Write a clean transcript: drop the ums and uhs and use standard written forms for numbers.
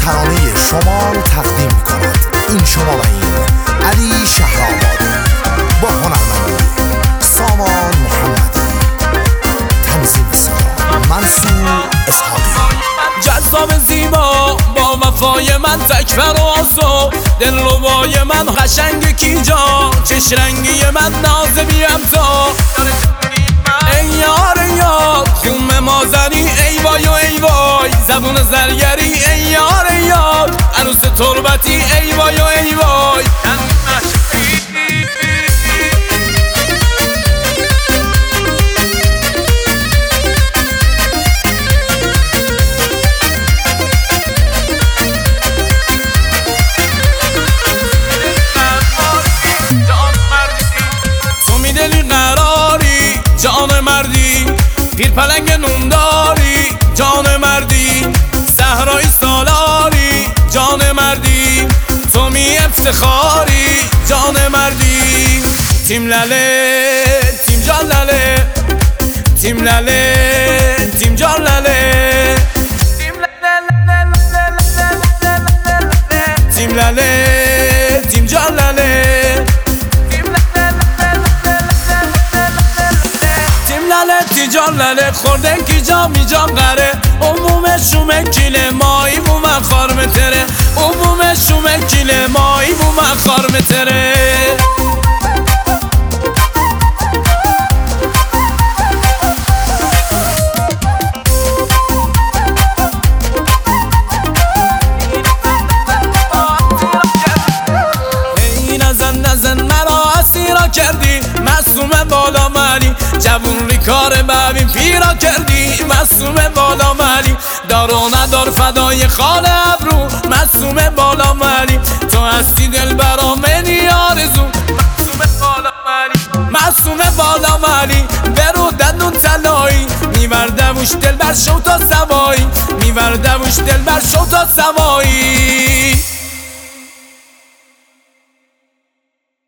ترانه شمال تقدیم می‌کند. این شما و این علی شهرآبادی با هنرمندی سامان محمدی، تنظیم صدا منصور اسحاقی. جذاب زیبا با وفای من تکبر و آسا، دلربای من قشنگ کیجا، چش رنگی من ناز بی امتا. ای یار یار خون مازنی ای وای و ای وای، زبون زرگری ای یار یار، عروس تربتی ای وای و ای وای. جان مردی پیر پلنگ نونداری، جان مردی صحرای سالاری، جان مردی تو می افتخاری، جان مردی. تیم لله تیم جان لله، تیم لله تیم جان لله، تیم لله تیم جان لله، جان لله خوردن کی جا می جان قره، عموم شومه کیله مایی بو من خارم تره، عموم شومه کیله مایی بو من خارم تره. ای نزن مرا اسیرا کردی، معصوم بالا مری جوون ری کار ببین پیرا کردی، معصوم بالا مری دار و ندار فدای خال ابرو، معصوم بالا مری تو هستی دل برا منی آرزو، معصوم بالا مری، معصوم بالا مری برو دندون طلایی، میوردموش دل بر شو تا سوایی، میوردموش دل بر شو تا سوایی.